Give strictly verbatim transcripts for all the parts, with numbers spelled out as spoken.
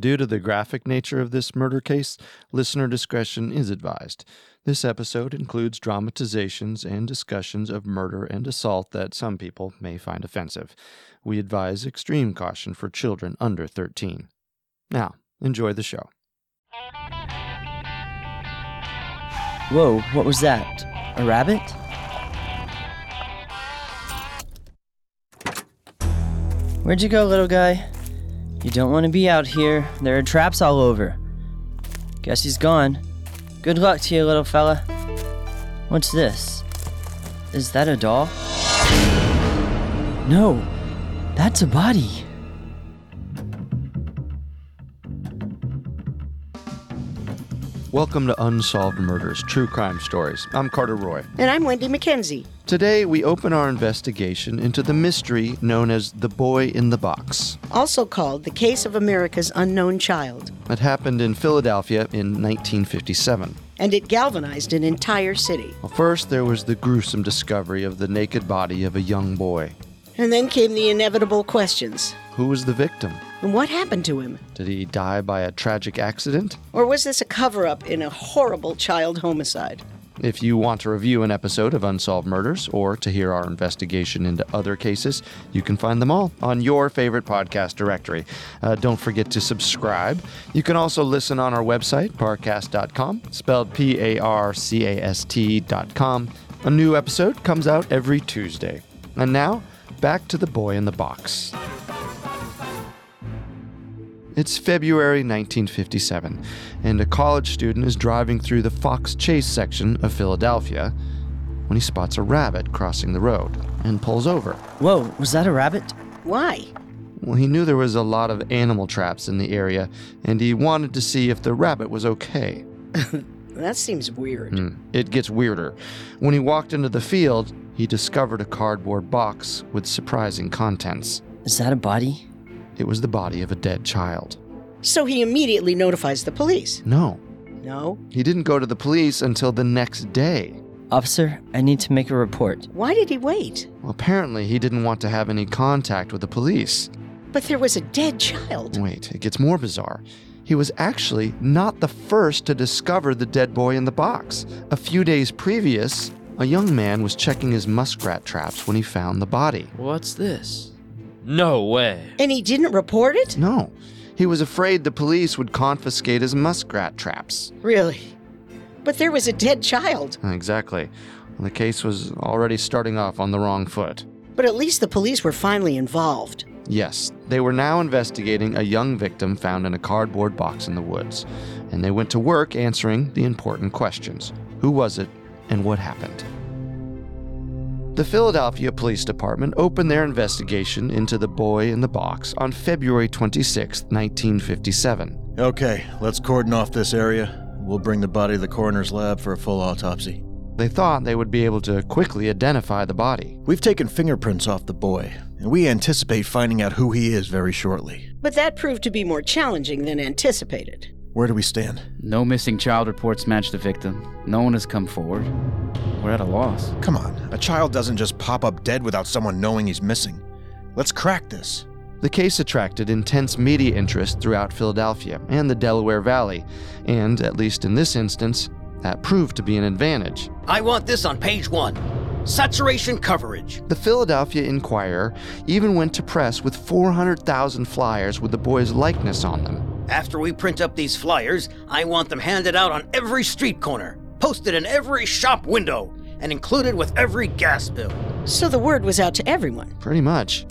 Due to the graphic nature of this murder case, listener discretion is advised. This episode includes dramatizations and discussions of murder and assault that some people may find offensive. We advise extreme caution for children under thirteen. Now, enjoy the show. Whoa, what was that? A rabbit? Where'd you go, little guy? You don't want to be out here. There are traps all over. Guess he's gone. Good luck to you, little fella. What's this? Is that a doll? No, that's a body. Welcome to Unsolved Murders, True Crime Stories. I'm Carter Roy. And I'm Wendy McKenzie. Today, we open our investigation into the mystery known as the Boy in the Box. Also called the Case of America's Unknown Child. It happened in Philadelphia in nineteen fifty-seven. And it galvanized an entire city. Well, first, there was the gruesome discovery of the naked body of a young boy. And then came the inevitable questions. Who was the victim? And what happened to him? Did he die by a tragic accident? Or was this a cover-up in a horrible child homicide? If you want to review an episode of Unsolved Murders or to hear our investigation into other cases, you can find them all on your favorite podcast directory. Uh, don't forget to subscribe. You can also listen on our website, parcast dot com, spelled P A R C A S T dot com. A new episode comes out every Tuesday. And now, back to the Boy in the Box. It's February nineteen fifty-seven, and a college student is driving through the Fox Chase section of Philadelphia when he spots a rabbit crossing the road and pulls over. Whoa, was that a rabbit? Why? Well, he knew there was a lot of animal traps in the area, and he wanted to see if the rabbit was okay. That seems weird. Mm, it gets weirder. When he walked into the field, he discovered a cardboard box with surprising contents. Is that a body? It was the body of a dead child. So he immediately notifies the police. No. No? He didn't go to the police until the next day. Officer, I need to make a report. Why did he wait? Well, apparently he didn't want to have any contact with the police. But there was a dead child. Wait, it gets more bizarre. He was actually not the first to discover the dead boy in the box. A few days previous, a young man was checking his muskrat traps when he found the body. What's this? No way. And he didn't report it? No. He was afraid the police would confiscate his muskrat traps. Really? But there was a dead child. Exactly. The case was already starting off on the wrong foot. But at least the police were finally involved. Yes, they were now investigating a young victim found in a cardboard box in the woods. And they went to work answering the important questions. Who was it, and what happened? The Philadelphia Police Department opened their investigation into the boy in the box on February twenty-sixth, nineteen fifty-seven. Okay, let's cordon off this area. We'll bring the body to the coroner's lab for a full autopsy. They thought they would be able to quickly identify the body. We've taken fingerprints off the boy, and we anticipate finding out who he is very shortly. But that proved to be more challenging than anticipated. Where do we stand? No missing child reports match the victim. No one has come forward. We're at a loss. Come on, a child doesn't just pop up dead without someone knowing he's missing. Let's crack this. The case attracted intense media interest throughout Philadelphia and the Delaware Valley, and, at least in this instance, that proved to be an advantage. I want this on page one. Saturation coverage. The Philadelphia Inquirer even went to press with four hundred thousand flyers with the boy's likeness on them. After we print up these flyers, I want them handed out on every street corner, posted in every shop window, and included with every gas bill. So the word was out to everyone. Pretty much.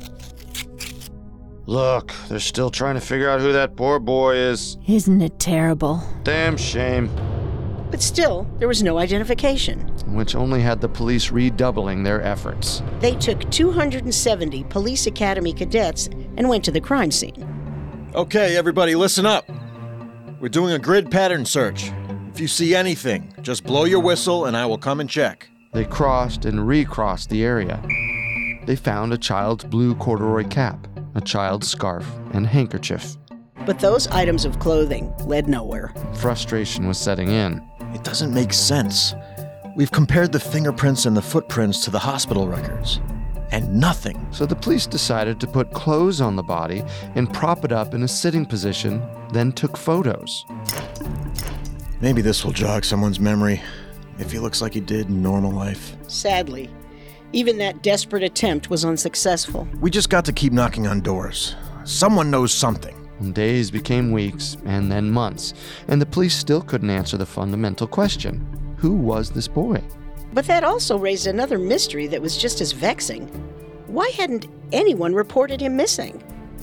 Look, they're still trying to figure out who that poor boy is. Isn't it terrible? Damn shame. But still, there was no identification. Which only had the police redoubling their efforts. They took two hundred seventy Police Academy cadets and went to the crime scene. Okay, everybody, listen up. We're doing a grid pattern search. If you see anything, just blow your whistle and I will come and check. They crossed and recrossed the area. They found a child's blue corduroy cap, a child's scarf, and handkerchief. But those items of clothing led nowhere. Frustration was setting in. It doesn't make sense. We've compared the fingerprints and the footprints to the hospital records. and nothing. So the police decided to put clothes on the body and prop it up in a sitting position, then took photos. Maybe this will jog someone's memory, if he looks like he did in normal life. Sadly, even that desperate attempt was unsuccessful. We just got to keep knocking on doors. Someone knows something. Days became weeks and then months, and the police still couldn't answer the fundamental question: who was this boy? But that also raised another mystery that was just as vexing. Why hadn't anyone reported him missing?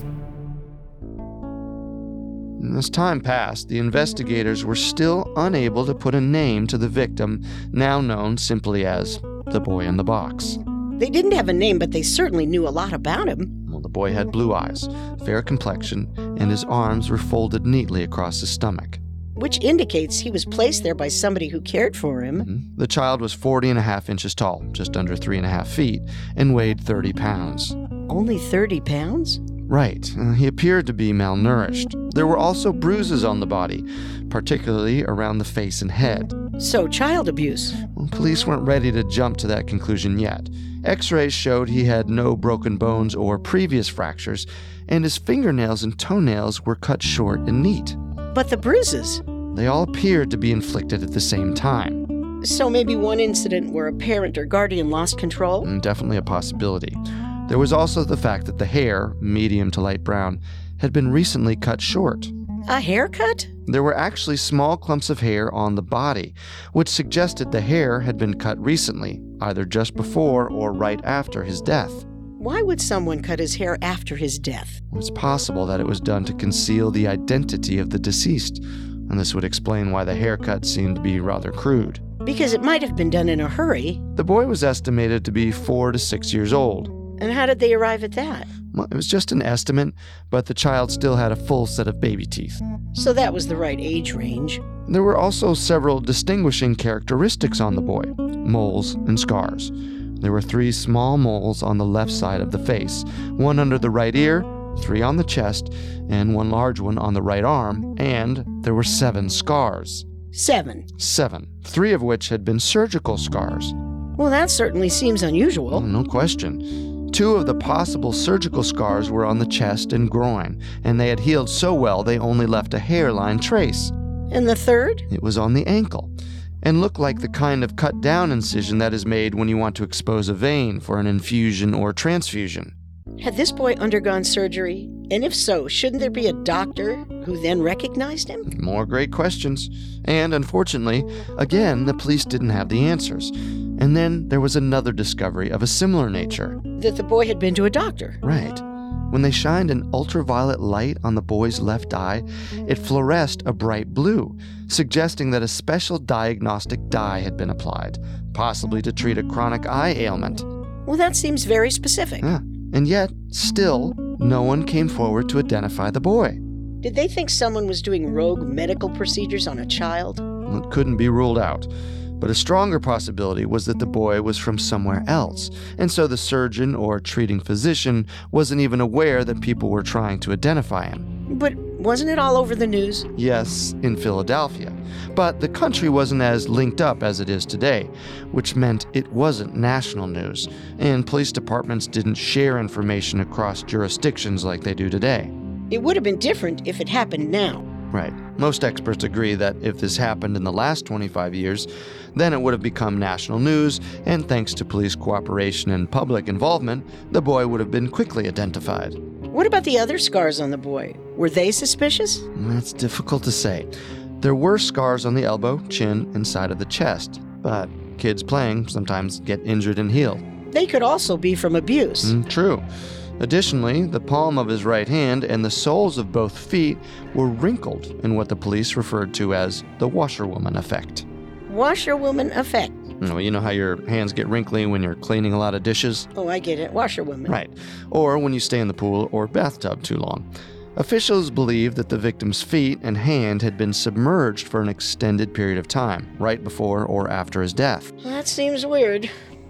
As time passed, the investigators were still unable to put a name to the victim, now known simply as the boy in the box. They didn't have a name, but they certainly knew a lot about him. Well, the boy had blue eyes, fair complexion, and his arms were folded neatly across his stomach. Which indicates he was placed there by somebody who cared for him. Mm-hmm. The child was forty and a half inches tall, just under three and a half feet, and weighed thirty pounds. Only thirty pounds? Right. Uh, he appeared to be malnourished. There were also bruises on the body, particularly around the face and head. So, child abuse. Well, police weren't ready to jump to that conclusion yet. X-rays showed he had no broken bones or previous fractures, and his fingernails and toenails were cut short and neat. But the bruises? They all appeared to be inflicted at the same time. So maybe one incident where a parent or guardian lost control? Mm, definitely a possibility. There was also the fact that the hair, medium to light brown, had been recently cut short. A haircut? There were actually small clumps of hair on the body, which suggested the hair had been cut recently, either just before or right after his death. Why would someone cut his hair after his death? It's possible that it was done to conceal the identity of the deceased, and this would explain why the haircut seemed to be rather crude. Because it might have been done in a hurry. The boy was estimated to be four to six years old. And how did they arrive at that? Well, it was just an estimate, but the child still had a full set of baby teeth. So that was the right age range. There were also several distinguishing characteristics on the boy: moles and scars. There were three small moles on the left side of the face, one under the right ear, three on the chest, and one large one on the right arm, and there were seven scars. Seven. Seven, three of which had been surgical scars. Well, that certainly seems unusual. Oh, no question. Two of the possible surgical scars were on the chest and groin, and they had healed so well they only left a hairline trace. And the third? It was on the ankle, and looked like the kind of cut-down incision that is made when you want to expose a vein for an infusion or transfusion. Had this boy undergone surgery? And if so, shouldn't there be a doctor who then recognized him? More great questions. And unfortunately, again, the police didn't have the answers. And then there was another discovery of a similar nature. That the boy had been to a doctor. Right. When they shined an ultraviolet light on the boy's left eye, it fluoresced a bright blue, suggesting that a special diagnostic dye had been applied, possibly to treat a chronic eye ailment. Well, that seems very specific. Yeah. And yet, still, no one came forward to identify the boy. Did they think someone was doing rogue medical procedures on a child? It couldn't be ruled out. But a stronger possibility was that the boy was from somewhere else, and so the surgeon or treating physician wasn't even aware that people were trying to identify him. But wasn't it all over the news? Yes, in Philadelphia. But the country wasn't as linked up as it is today, which meant it wasn't national news, and police departments didn't share information across jurisdictions like they do today. It would have been different if it happened now. Right. Most experts agree that if this happened in the last twenty-five years, then it would have become national news, and thanks to police cooperation and public involvement, the boy would have been quickly identified. What about the other scars on the boy? Were they suspicious? That's difficult to say. There were scars on the elbow, chin, and side of the chest, but kids playing sometimes get injured and heal. They could also be from abuse. Mm, true. Additionally, the palm of his right hand and the soles of both feet were wrinkled in what the police referred to as the washerwoman effect. Washerwoman effect. Well, you know how your hands get wrinkly when you're cleaning a lot of dishes? Oh, I get it. Washerwoman. Right. Or when you stay in the pool or bathtub too long. Officials believe that the victim's feet and hand had been submerged for an extended period of time, right before or after his death. That seems weird.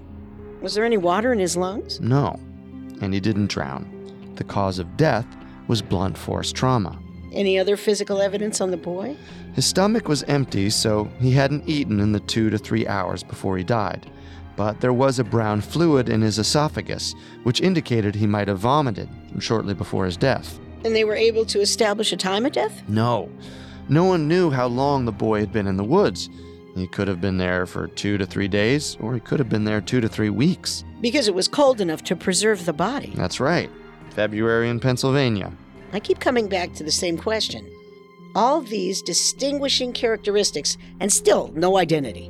Was there any water in his lungs? No. And he didn't drown. The cause of death was blunt force trauma. Any other physical evidence on the boy? His stomach was empty, so he hadn't eaten in the two to three hours before he died. but there was a brown fluid in his esophagus, which indicated he might have vomited shortly before his death. And they were able to establish a time of death? No. No one knew how long the boy had been in the woods. He could have been there for two to three days, or he could have been there two to three weeks. Because it was cold enough to preserve the body. That's right. February in Pennsylvania. I keep coming back to the same question. All these distinguishing characteristics, and still no identity.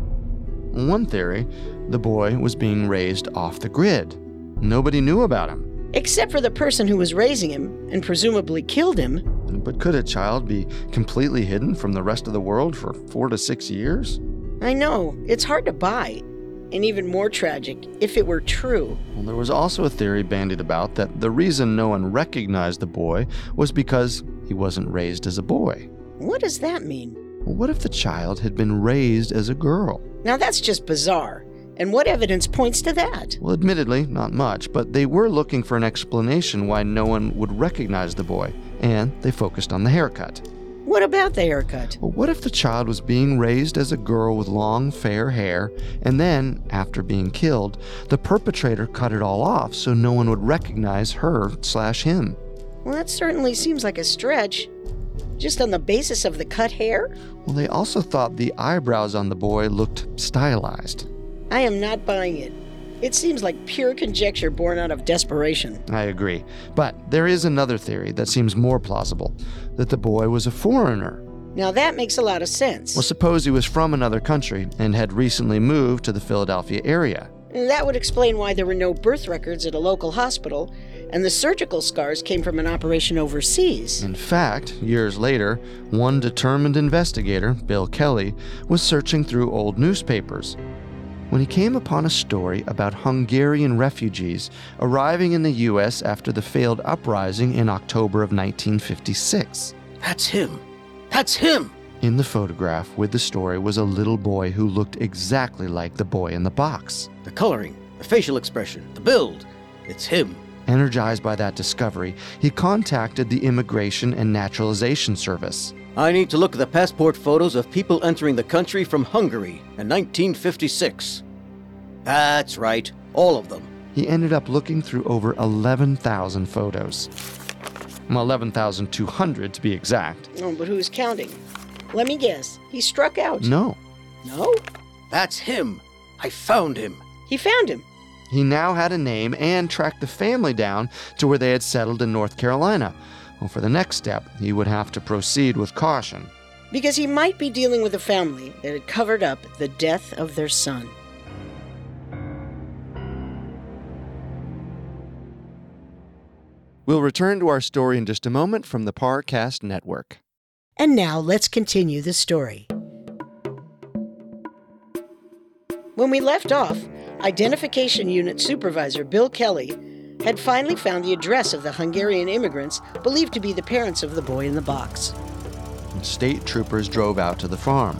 One theory, the boy was being raised off the grid. Nobody knew about him. Except for the person who was raising him, and presumably killed him. But could a child be completely hidden from the rest of the world for four to six years? I know, it's hard to buy. And even more tragic, if it were true. Well, there was also a theory bandied about that the reason no one recognized the boy was because he wasn't raised as a boy. What does that mean? Well, what if the child had been raised as a girl? Now that's just bizarre. And what evidence points to that? Well, admittedly, not much, but they were looking for an explanation why no one would recognize the boy, and they focused on the haircut. What about the haircut? Well, what if the child was being raised as a girl with long, fair hair, and then, after being killed, the perpetrator cut it all off so no one would recognize her slash him? Well, that certainly seems like a stretch. Just on the basis of the cut hair? Well, they also thought the eyebrows on the boy looked stylized. I am not buying it. It seems like pure conjecture born out of desperation. I agree. But there is another theory that seems more plausible, that the boy was a foreigner. Now that makes a lot of sense. Well, suppose he was from another country and had recently moved to the Philadelphia area. And that would explain why there were no birth records at a local hospital, and the surgical scars came from an operation overseas. In fact, years later, one determined investigator, Bill Kelly, was searching through old newspapers when he came upon a story about Hungarian refugees arriving in the U S after the failed uprising in October of nineteen fifty-six. That's him. That's him. In the photograph with the story was a little boy who looked exactly like the boy in the box. The coloring, the facial expression, the build. It's him. Energized by that discovery, he contacted the Immigration and Naturalization Service. I need to look at the passport photos of people entering the country from Hungary in nineteen fifty-six. That's right, all of them. He ended up looking through over eleven thousand photos. Well, eleven thousand two hundred to be exact. Oh, but who's counting? Let me guess. He struck out. No. No? That's him. I found him. He found him. He now had a name and tracked the family down to where they had settled in North Carolina. Well, for the next step, he would have to proceed with caution. Because he might be dealing with a family that had covered up the death of their son. We'll return to our story in just a moment from the Parcast Network. And now let's continue the story. When we left off, Identification Unit Supervisor Bill Kelly had finally found the address of the Hungarian immigrants believed to be the parents of the boy in the box. State troopers drove out to the farm.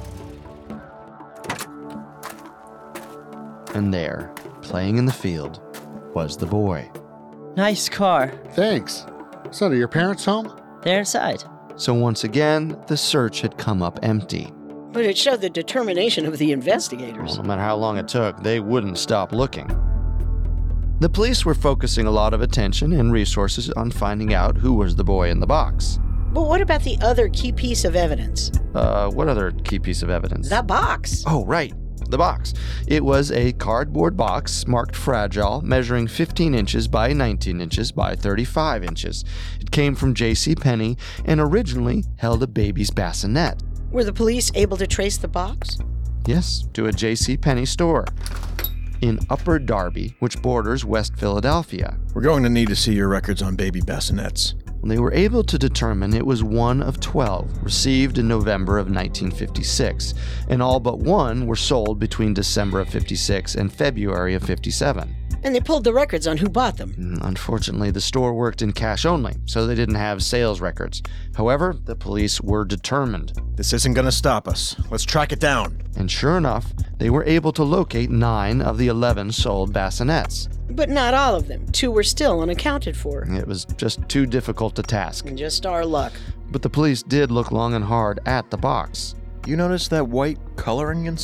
And there, playing in the field, was the boy. Nice car. Thanks. So, are your parents home? They're inside. So once again, the search had come up empty. But it showed the determination of the investigators. Well, no matter how long it took, they wouldn't stop looking. The police were focusing a lot of attention and resources on finding out who was the boy in the box. But what about the other key piece of evidence? Uh, what other key piece of evidence? The box. Oh, right. The box. It was a cardboard box marked fragile, measuring fifteen inches by nineteen inches by thirty-five inches. It came from J C Penney and originally held a baby's bassinet. Were the police able to trace the box? Yes, to a J C Penney store in Upper Darby, which borders West Philadelphia. We're going to need to see your records on baby bassinets. They were able to determine it was one of twelve received in November of nineteen fifty-six, and all but one were sold between December of fifty-six and February of fifty-seven. And they pulled the records on who bought them. Unfortunately, the store worked in cash only, so they didn't have sales records. However, the police were determined. This isn't going to stop us. Let's track it down. And sure enough, they were able to locate nine of the eleven sold bassinets. But not all of them. Two were still unaccounted for. It was just too difficult to task. And just our luck. But the police did look long and hard at the box. You notice that white coloring inside?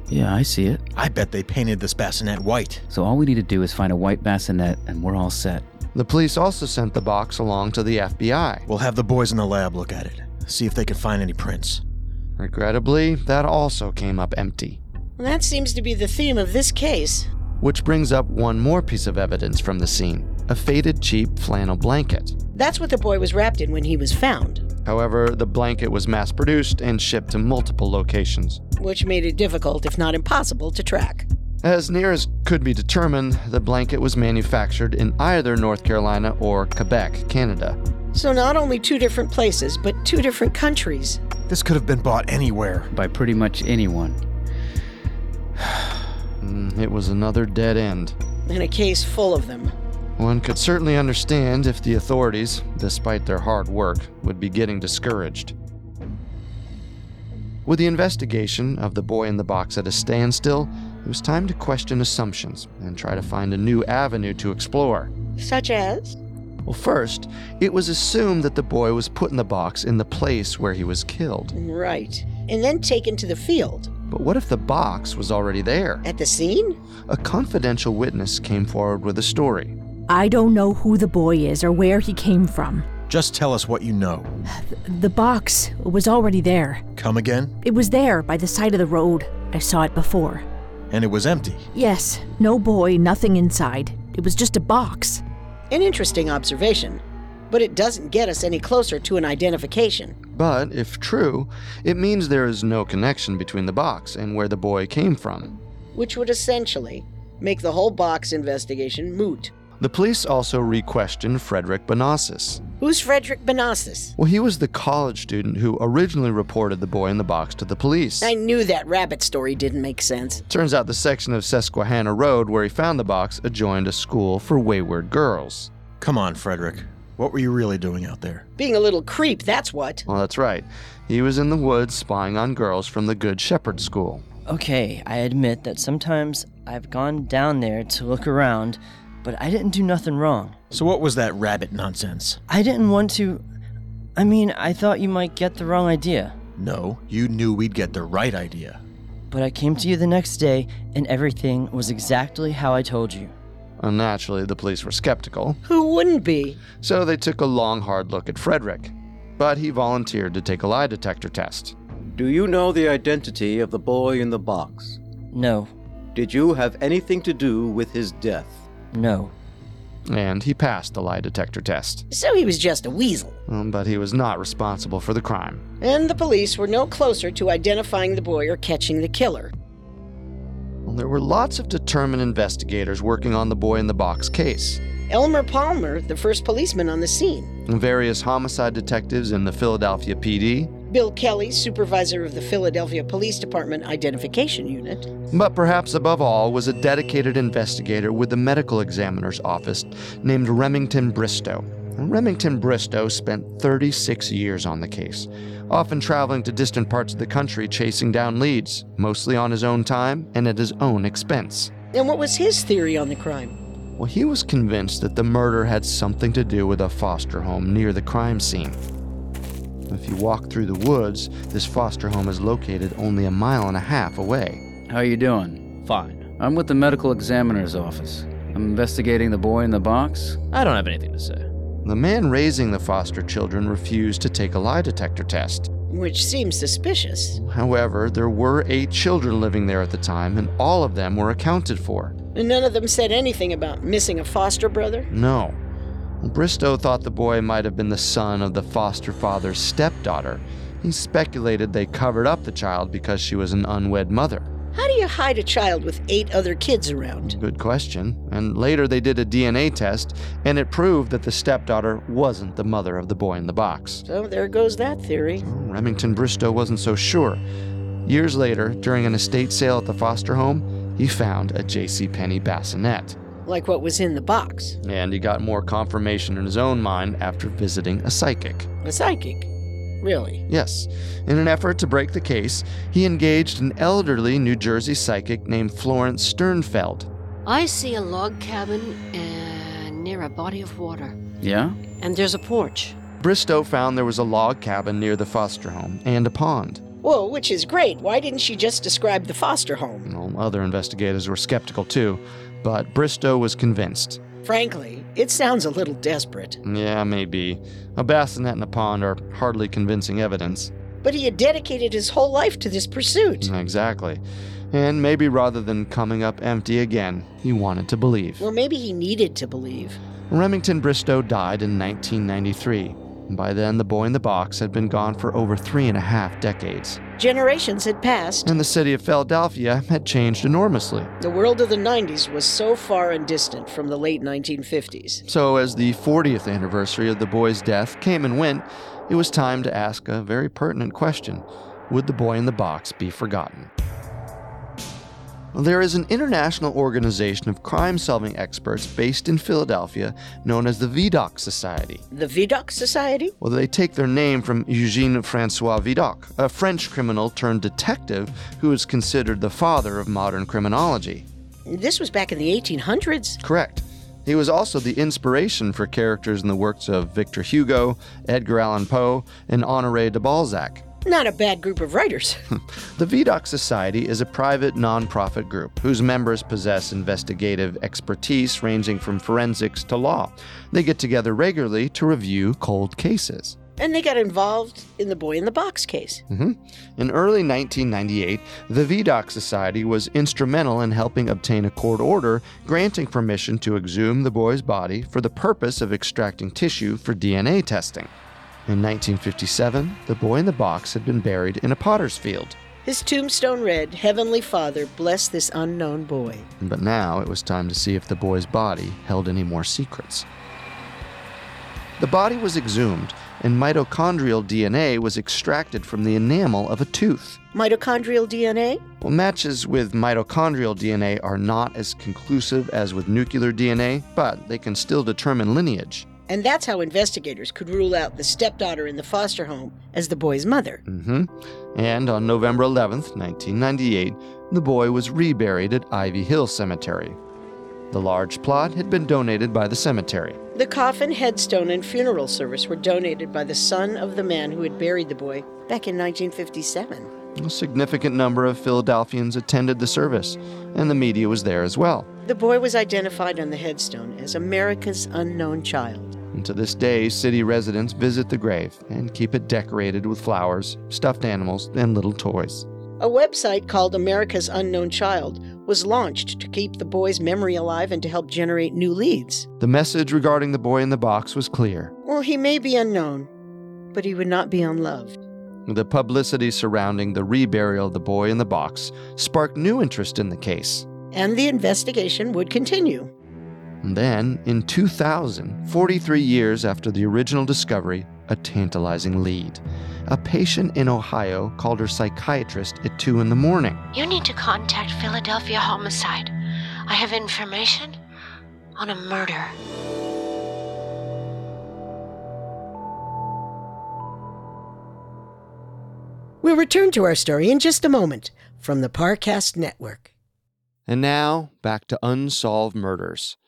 Yeah, I see it. I bet they painted this bassinet white. So all we need to do is find a white bassinet and we're all set. The police also sent the box along to the F B I. We'll have the boys in the lab look at it, see if they can find any prints. Regrettably, that also came up empty. That seems to be the theme of this case. Which brings up one more piece of evidence from the scene, a faded cheap flannel blanket. That's what the boy was wrapped in when he was found, However, the blanket was mass-produced and shipped to multiple locations. which made it difficult, if not impossible, to track. As near as could be determined, the blanket was manufactured in either North Carolina or Quebec, Canada. So not only two different places, but two different countries. This could have been bought anywhere. By pretty much anyone. Mm, It was another dead end. And a case full of them. One could certainly understand if the authorities, despite their hard work, would be getting discouraged. With the investigation of the boy in the box at a standstill, it was time to question assumptions and try to find a new avenue to explore. Such as? Well, first, it was assumed that the boy was put in the box in the place where he was killed. Right. And then taken to the field. But what if the box was already there? At the scene? A confidential witness came forward with a story. I don't know who the boy is or where he came from. Just tell us what you know. The box was already there. Come again? It was there by the side of the road. I saw it before. And it was empty. Yes, no boy, nothing inside. It was just a box. An interesting observation. But it doesn't get us any closer to an identification. But, if true, it means there is no connection between the box and where the boy came from. Which would essentially make the whole box investigation moot. The police also re-questioned Frederick Bonassis. Who's Frederick Bonassis? Well, he was the college student who originally reported the boy in the box to the police. I knew that rabbit story didn't make sense. Turns out the section of Susquehanna Road where he found the box adjoined a school for wayward girls. Come on, Frederick. What were you really doing out there? Being a little creep, that's what. Well, that's right. He was in the woods spying on girls from the Good Shepherd School. Okay, I admit that sometimes I've gone down there to look around, but I didn't do nothing wrong. So what was that rabbit nonsense? I didn't want to... I mean, I thought you might get the wrong idea. No, you knew we'd get the right idea. But I came to you the next day, and everything was exactly how I told you. Naturally, the police were skeptical, Who wouldn't be? so they took a long, hard look at Frederick. But he volunteered to take a lie detector test. Do you know the identity of the boy in the box? No, Did you have anything to do with his death? no. And he passed the lie detector test. So he was just a weasel. Um, But he was not responsible for the crime. And the police were no closer to identifying the boy or catching the killer. Well, there were lots of determined investigators working on the boy in the box case. Elmer Palmer, the first policeman on the scene. Various homicide detectives in the Philadelphia P D. Bill Kelly, supervisor of the Philadelphia Police Department Identification Unit. But perhaps above all was a dedicated investigator with the medical examiner's office named Remington Bristow. And Remington Bristow spent thirty-six years on the case, often traveling to distant parts of the country chasing down leads, mostly on his own time and at his own expense. And what was his theory on the crime? Well, he was convinced that the murder had something to do with a foster home near the crime scene. If you walk through the woods, this foster home is located only a mile and a half away. How you doing? Fine. I'm with the medical examiner's office. I'm investigating the boy in the box. I don't have anything to say. The man raising the foster children refused to take a lie detector test. Which seems suspicious. However, there were eight children living there at the time, and all of them were accounted for. And none of them said anything about missing a foster brother? No. Bristow thought the boy might have been the son of the foster father's stepdaughter. He speculated they covered up the child because she was an unwed mother. How do you hide a child with eight other kids around? Good question. And later they did a D N A test, and it proved that the stepdaughter wasn't the mother of the boy in the box. So there goes that theory. Remington Bristow wasn't so sure. Years later, during an estate sale at the foster home, he found a JCPenney bassinet. Like what was in the box. And he got more confirmation in his own mind after visiting a psychic. A psychic? Really? Yes. In an effort to break the case, he engaged an elderly New Jersey psychic named Florence Sternfeld. I see a log cabin uh, near a body of water. Yeah? And there's a porch. Bristow found there was a log cabin near the foster home and a pond. Well, which is great. Why didn't she just describe the foster home? Well, other investigators were skeptical too, but Bristow was convinced. Frankly, it sounds a little desperate. Yeah, maybe. A bassinet and a pond are hardly convincing evidence. But he had dedicated his whole life to this pursuit. Exactly. And maybe rather than coming up empty again, he wanted to believe. Well, maybe he needed to believe. Remington Bristow died in nineteen ninety-three. By then, the boy in the box had been gone for over three and a half decades. Generations had passed. And the city of Philadelphia had changed enormously. The world of the nineties was so far and distant from the late nineteen fifties. So as the fortieth anniversary of the boy's death came and went, it was time to ask a very pertinent question. Would the boy in the box be forgotten? There is an international organization of crime-solving experts based in Philadelphia known as the Vidocq Society. The Vidocq Society? Well, they take their name from Eugène Francois Vidocq, a French criminal turned detective who is considered the father of modern criminology. This was back in the eighteen hundreds. Correct. He was also the inspiration for characters in the works of Victor Hugo, Edgar Allan Poe, and Honoré de Balzac. Not a bad group of writers. The Vidocq Society is a private, non-profit group whose members possess investigative expertise ranging from forensics to law. They get together regularly to review cold cases. And they got involved in the boy in the box case. Mm-hmm. In early nineteen ninety-eight, the Vidocq Society was instrumental in helping obtain a court order granting permission to exhume the boy's body for the purpose of extracting tissue for D N A testing. In nineteen fifty-seven, the boy in the box had been buried in a potter's field. His tombstone read, "Heavenly Father, bless this unknown boy." But now it was time to see if the boy's body held any more secrets. The body was exhumed, and mitochondrial D N A was extracted from the enamel of a tooth. Mitochondrial D N A? Well, matches with mitochondrial D N A are not as conclusive as with nuclear D N A, but they can still determine lineage. And that's how investigators could rule out the stepdaughter in the foster home as the boy's mother. Mm-hmm. And on November eleventh, nineteen ninety-eight, the boy was reburied at Ivy Hill Cemetery. The large plot had been donated by the cemetery. The coffin, headstone, and funeral service were donated by the son of the man who had buried the boy back in nineteen fifty-seven. A significant number of Philadelphians attended the service, and the media was there as well. The boy was identified on the headstone as America's unknown child. And to this day, city residents visit the grave and keep it decorated with flowers, stuffed animals, and little toys. A website called America's Unknown Child was launched to keep the boy's memory alive and to help generate new leads. The message regarding the boy in the box was clear. Well, he may be unknown, but he would not be unloved. The publicity surrounding the reburial of the boy in the box sparked new interest in the case. And the investigation would continue. And then, in two thousand, forty-three years after the original discovery, a tantalizing lead. A patient in Ohio called her psychiatrist at two in the morning. You need to contact Philadelphia Homicide. I have information on a murder. We'll return to our story in just a moment from the Parcast Network. And now, back to Unsolved Murders.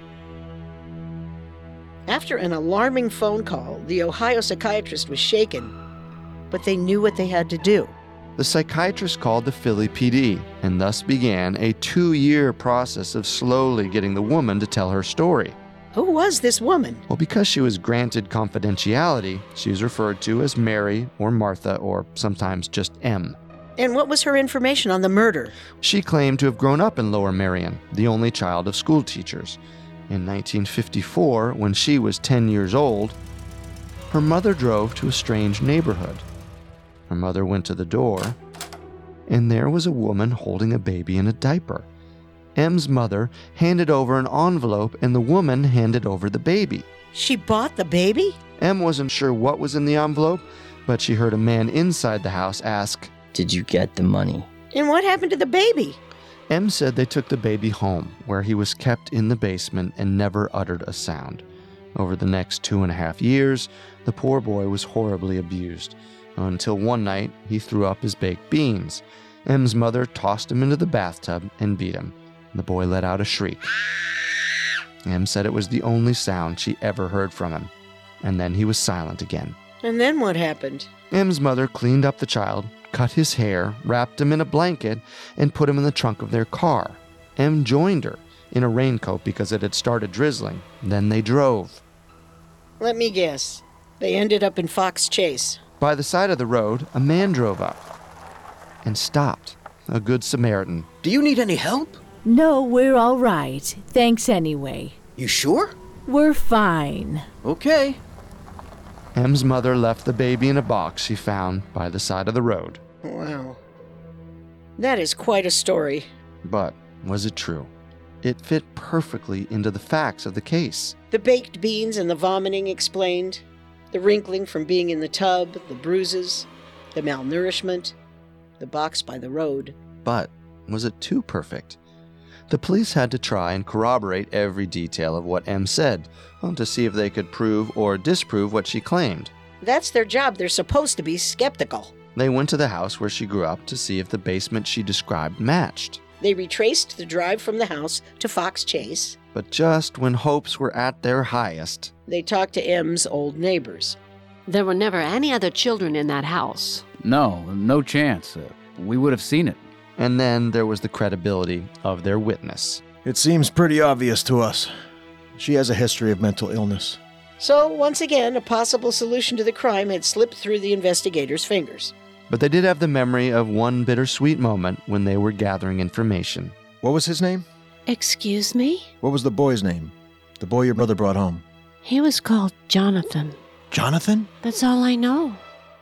After an alarming phone call, the Ohio psychiatrist was shaken, but they knew what they had to do. The psychiatrist called the Philly P D, and thus began a two-year process of slowly getting the woman to tell her story. Who was this woman? Well, because she was granted confidentiality, she was referred to as Mary or Martha or sometimes just M. And what was her information on the murder? She claimed to have grown up in Lower Merion, the only child of school teachers. In nineteen fifty-four, when she was ten years old, her mother drove to a strange neighborhood. Her mother went to the door, and there was a woman holding a baby in a diaper. M's mother handed over an envelope, and the woman handed over the baby. She bought the baby? M wasn't sure what was in the envelope, but she heard a man inside the house ask, "Did you get the money?" And what happened to the baby? M said they took the baby home, where he was kept in the basement and never uttered a sound. Over the next two and a half years, the poor boy was horribly abused, until one night he threw up his baked beans. M's mother tossed him into the bathtub and beat him. The boy let out a shriek. M said it was the only sound she ever heard from him, and then he was silent again. And then what happened? M's mother cleaned up the child, cut his hair, wrapped him in a blanket, and put him in the trunk of their car. Em joined her in a raincoat because it had started drizzling. Then they drove. Let me guess. They ended up in Fox Chase. By the side of the road, a man drove up and stopped. A good Samaritan. Do you need any help? No, we're all right. Thanks anyway. You sure? We're fine. Okay. Em's mother left the baby in a box she found by the side of the road. Wow. That is quite a story. But was it true? It fit perfectly into the facts of the case. The baked beans and the vomiting explained. The wrinkling from being in the tub, the bruises, the malnourishment, the box by the road. But was it too perfect? The police had to try and corroborate every detail of what Em said, well, to see if they could prove or disprove what she claimed. That's their job. They're supposed to be skeptical. They went to the house where she grew up to see if the basement she described matched. They retraced the drive from the house to Fox Chase. But just when hopes were at their highest, they talked to Em's old neighbors. There were never any other children in that house. No, no chance. Uh, we would have seen it. And then there was the credibility of their witness. It seems pretty obvious to us. She has a history of mental illness. So, once again, a possible solution to the crime had slipped through the investigators' fingers. But they did have the memory of one bittersweet moment when they were gathering information. What was his name? Excuse me? What was the boy's name? The boy your brother brought home. He was called Jonathan. Jonathan? That's all I know.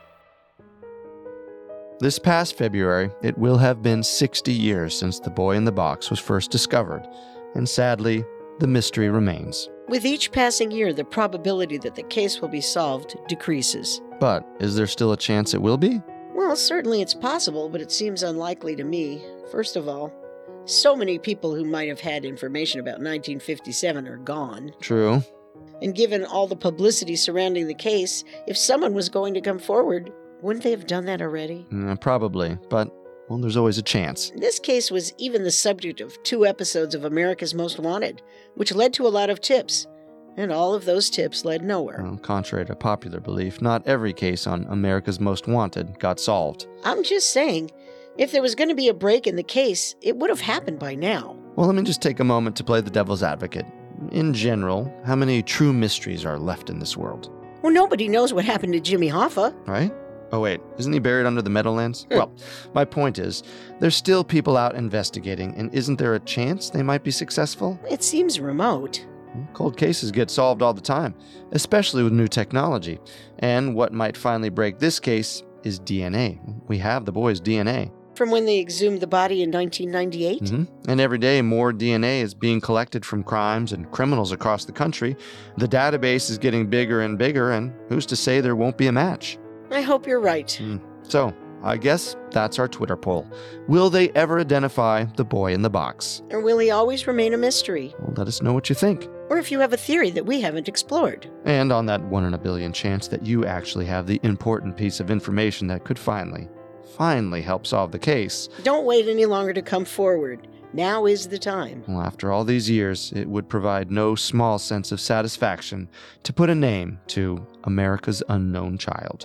This past February, it will have been sixty years since the boy in the box was first discovered, and sadly, the mystery remains. With each passing year, the probability that the case will be solved decreases. But is there still a chance it will be? Well, certainly it's possible, but it seems unlikely to me. First of all, so many people who might have had information about nineteen fifty-seven are gone. True. And given all the publicity surrounding the case, if someone was going to come forward, wouldn't they have done that already? Mm, probably, but, well, there's always a chance. This case was even the subject of two episodes of America's Most Wanted, which led to a lot of tips. And all of those tips led nowhere. Well, contrary to popular belief, not every case on America's Most Wanted got solved. I'm just saying, if there was going to be a break in the case, it would have happened by now. Well, let me just take a moment to play the devil's advocate. In general, how many true mysteries are left in this world? Well, nobody knows what happened to Jimmy Hoffa. Right? Oh, wait, isn't he buried under the Meadowlands? Well, my point is, there's still people out investigating, and isn't there a chance they might be successful? It seems remote. Cold cases get solved all the time, especially with new technology. And what might finally break this case is D N A. We have the boy's D N A. From when they exhumed the body in nineteen ninety-eight? Mm-hmm. And every day more D N A is being collected from crimes and criminals across the country. The database is getting bigger and bigger, and who's to say there won't be a match? I hope you're right. Mm. So, I guess that's our Twitter poll. Will they ever identify the boy in the box? Or will he always remain a mystery? Well, let us know what you think. Or if you have a theory that we haven't explored. And on that one in a billion chance that you actually have the important piece of information that could finally, finally help solve the case. Don't wait any longer to come forward. Now is the time. Well, after all these years, it would provide no small sense of satisfaction to put a name to America's unknown child.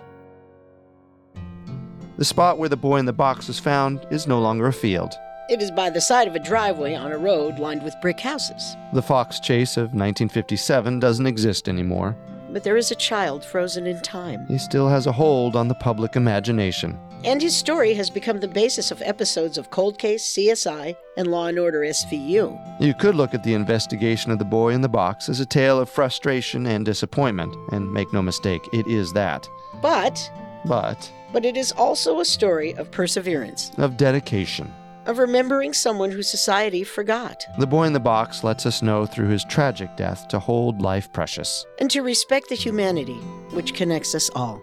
The spot where the boy in the box was found is no longer a field. It is by the side of a driveway on a road lined with brick houses. The Fox Chase of nineteen fifty-seven doesn't exist anymore. But there is a child frozen in time. He still has a hold on the public imagination. And his story has become the basis of episodes of Cold Case, C S I, and Law and Order S V U. You could look at the investigation of the boy in the box as a tale of frustration and disappointment, and make no mistake, it is that. But... But... But it is also a story of perseverance. Of dedication. Of remembering someone who society forgot. The boy in the box lets us know through his tragic death to hold life precious. And to respect the humanity which connects us all.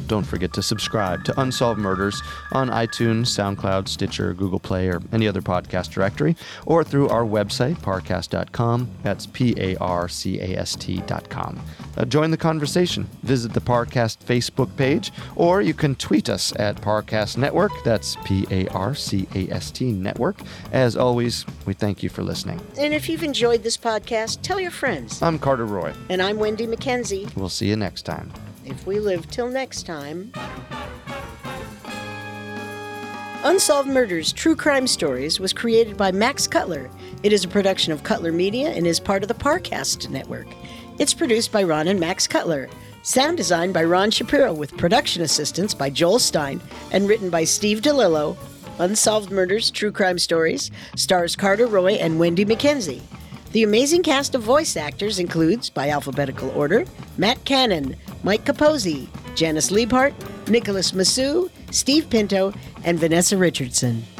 don't forget to subscribe to Unsolved Murders on iTunes, SoundCloud, Stitcher, Google Play, or any other podcast directory, or through our website, parcast dot com. That's P A R C A S T dot com. Uh, join the conversation. Visit the Parcast Facebook page, or you can tweet us at Parcast Network. That's P A R C A S T Network. As always, we thank you for listening. And if you've enjoyed this podcast, tell your friends. I'm Carter Roy. And I'm Wendy McKenzie. We'll see you next time. If we live till next time. Unsolved Murders True Crime Stories was created by Max Cutler. It is a production of Cutler Media and is part of the Parcast Network. It's produced by Ron and Max Cutler. Sound designed by Ron Shapiro with production assistance by Joel Stein and written by Steve DeLillo. Unsolved Murders True Crime Stories stars Carter Roy and Wendy McKenzie. The amazing cast of voice actors includes, by alphabetical order, Matt Cannon, Mike Capozzi, Janice Liebhart, Nicholas Massou, Steve Pinto, and Vanessa Richardson.